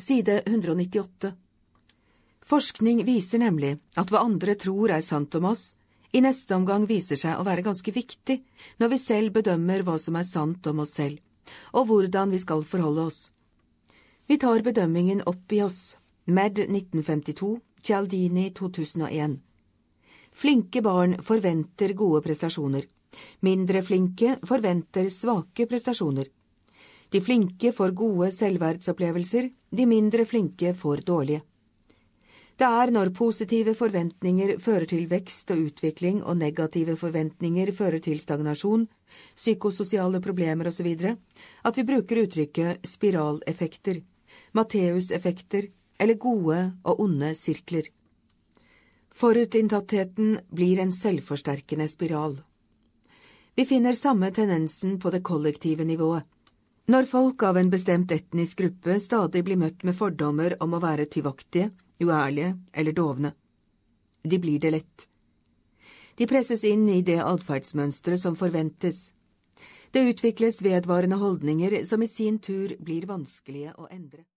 Side 198. Forskning viser nemlig at hva andre tror sant om oss, i neste omgang viser seg å være ganske viktig når vi selv bedømmer hva som sant om oss selv, og hvordan vi skal forholde oss. Vi tar bedømmingen opp i oss. Med 1952, Cialdini 2001. Flinke barn forventer gode prestasjoner. Mindre flinke forventer svake prestasjoner. De flinke får gode selvverdsopplevelser, de mindre flinke får dårlige. Det når positive forventninger fører til vekst og utvikling og negative forventninger fører til stagnasjon, psykososiale problemer osv., at vi bruker uttrykket spiraleffekter, Matteus-effekter eller gode og onde sirkler. Forutinntattheten blir en selvforsterkende spiral. Vi finner samme tendensen på det kollektive nivået. Når folk av en bestemt etnisk gruppe stadig blir møtt med fordommer om å være tyvaktige, uærlige eller dovne. De blir det lett. De presses inn i det adferdsmønstret som forventes. Det utvikles vedvarende holdninger som i sin tur blir vanskelige å endre.